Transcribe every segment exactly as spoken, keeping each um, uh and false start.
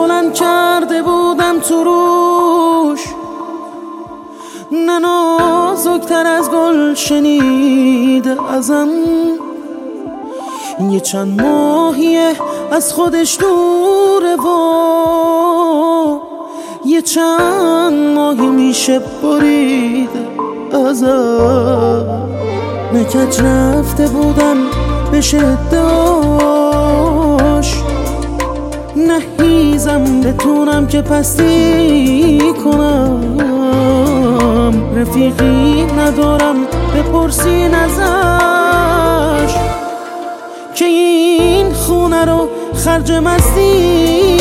بلند کرده بودم تو روش، نه نازکتر از گل شنیده ازم. یه چند ماهیه از خودش دوره و یه چند ماهی میشه بریده ازم. نکج رفته بودم به شداش، نهیزم بتونم که پستی کنم. رفیقی ندارم بپرسین ازش که این خونه رو خرج مستی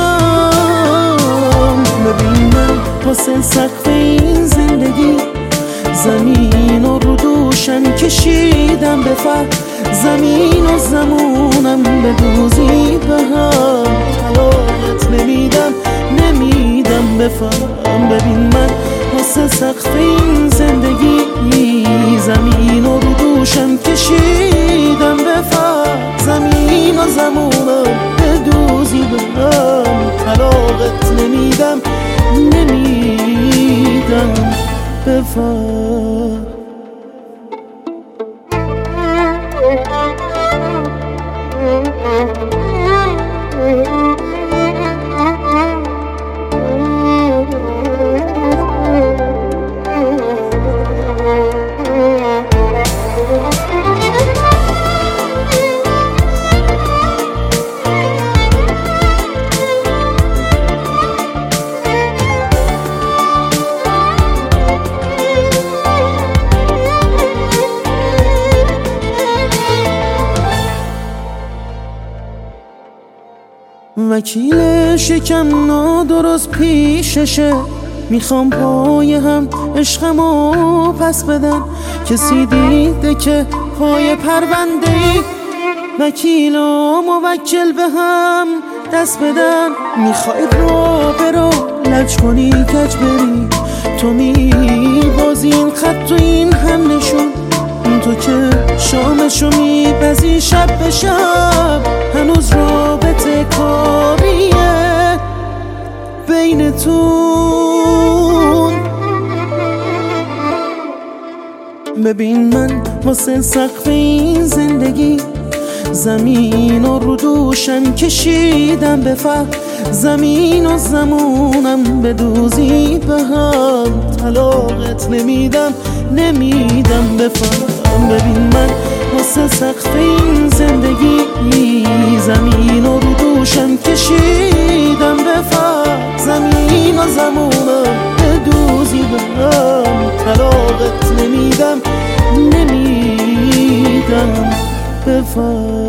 کنم. ببین من واسه سقف این زندگی زمین و رو دوشم کشیدم به فر، زمین و زمونم به دوزی به هم. طلاقت نمیدم نمیدم بفهم. ببین من واسه سقف این زندگی زمین و رو دوشم کشیدم به فر، زمین و زمونم به دوزی به هم. طلاقت نمیدم نمیدم بفهم. وکیل شکم نادرست پیششه، میخوام پای هم عشقمو پس بدم. کسی دیده که پای پرونده ای وکیل و موکل به هم دست بدن. میخوای رو برو لج کنی کج بری، تو میبازی این خط و این هم نشون. تو که شامشو میپزی شب به شب، هنوز رابطه کاریه بینتون. ببین من واسه سقف این زندگی زمین و رو دوشم کشیدم به فر، زمین و زمونم به دوزی به هم. طلاقت نمیدم نمیدم بفهم. ببین من واسه سقف این زندگی زمین و رو دوشم کشیدم به فر، زمین و زمونم به دوزی به هم. طلاقت نمیدم نمیدم بفهم.